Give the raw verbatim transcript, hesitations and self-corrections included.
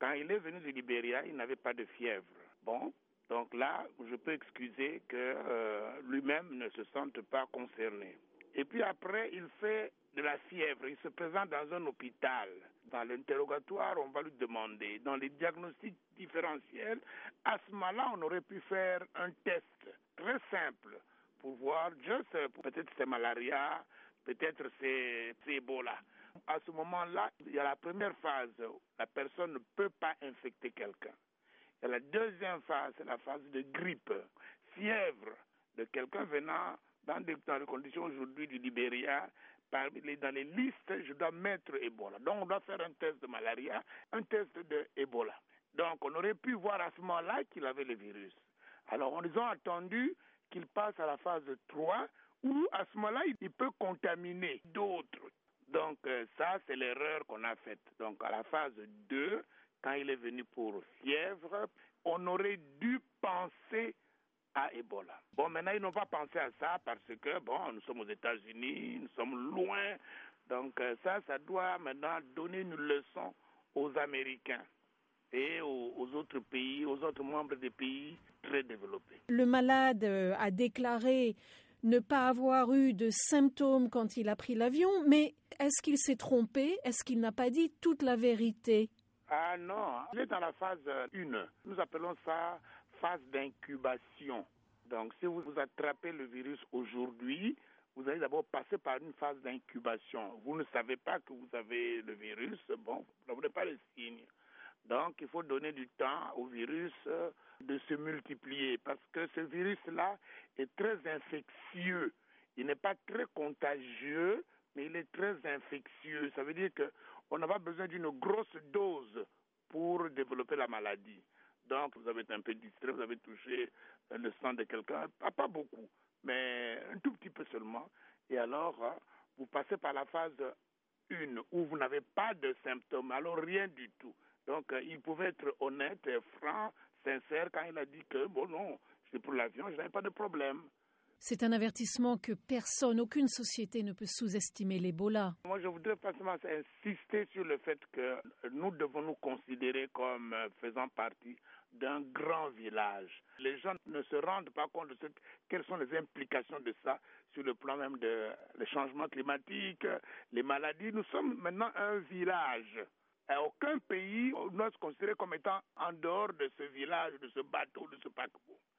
Quand il est venu du Libéria, il n'avait pas de fièvre. Bon, donc là, je peux excuser que euh, lui-même ne se sente pas concerné. Et puis après, il fait de la fièvre. Il se présente dans un hôpital. Dans l'interrogatoire, on va lui demander, dans les diagnostics différentiels, à ce moment-là, on aurait pu faire un test très simple pour voir, juste, peut-être c'est malaria, peut-être c'est, c'est Ebola. À ce moment-là, il y a la première phase, la personne ne peut pas infecter quelqu'un. Il y a la deuxième phase, c'est la phase de grippe, fièvre de quelqu'un venant dans des, dans les conditions aujourd'hui du Libéria. Parmi les, dans les listes, je dois mettre Ebola. Donc, on doit faire un test de malaria, un test de Ebola. Donc, on aurait pu voir à ce moment-là qu'il avait le virus. Alors, on les a attendu qu'il passe à la phase trois, où à ce moment-là, il peut contaminer d'autres. Donc, euh, ça, c'est l'erreur qu'on a faite. Donc, à la phase deux, quand il est venu pour fièvre, on aurait dû penser à Ebola. Bon, maintenant, ils n'ont pas pensé à ça parce que, bon, nous sommes aux États-Unis, nous sommes loin. Donc, euh, ça, ça doit maintenant donner une leçon aux Américains et aux, aux autres pays, aux autres membres des pays très développés. Le malade a déclaré ne pas avoir eu de symptômes quand il a pris l'avion, mais est-ce qu'il s'est trompé? Est-ce qu'il n'a pas dit toute la vérité? Ah non, il est dans la phase un. Nous appelons ça phase d'incubation. Donc, si vous, vous attrapez le virus aujourd'hui, vous allez d'abord passer par une phase d'incubation. Vous ne savez pas que vous avez le virus, bon, vous n'avez pas les signes. Donc, il faut donner du temps au virus de se multiplier parce que ce virus-là est très infectieux. Il n'est pas très contagieux, mais il est très infectieux. Ça veut dire qu'on n'a pas besoin d'une grosse dose pour développer la maladie. Donc, vous avez été un peu distrait, vous avez touché le sang de quelqu'un, pas, pas beaucoup, mais un tout petit peu seulement. Et alors, vous passez par la phase un où vous n'avez pas de symptômes, alors rien du tout. Donc, euh, il pouvait être honnête, franc, sincère quand il a dit que, bon, non, c'est pour l'avion, je n'avais pas de problème. C'est un avertissement que personne, aucune société ne peut sous-estimer l'Ebola. Moi, je voudrais forcément insister sur le fait que nous devons nous considérer comme faisant partie d'un grand village. Les gens ne se rendent pas compte de ce, quelles sont les implications de ça sur le plan même des changements climatiques, les maladies. Nous sommes maintenant un village. Et aucun pays ne doit se considérer comme étant en dehors de ce village, de ce bateau, de ce paquebot.